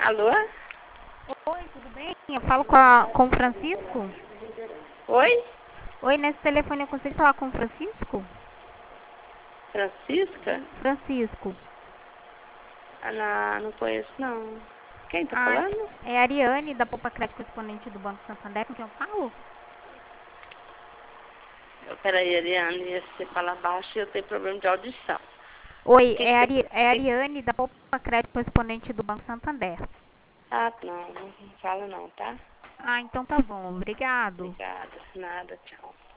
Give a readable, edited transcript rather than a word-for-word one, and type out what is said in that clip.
Alô? Oi, tudo bem? Eu falo com o Francisco? Oi? Oi, nesse telefone eu consigo falar com o Francisco? Francisca? Francisco. Não conheço, não. Quem tá Ah, falando? é a Ariane, da Poupa Crédito Correspondente do Banco Santander, com quem eu falo? Peraí, Ariane, você fala baixo e eu tenho problema de audição. Oi, Que que você... é a que- Ariane, da Poupa Crédito Correspondente do Banco Santander. não fala não, tá? Ah, então tá bom, obrigado. Obrigada. Nada, tchau.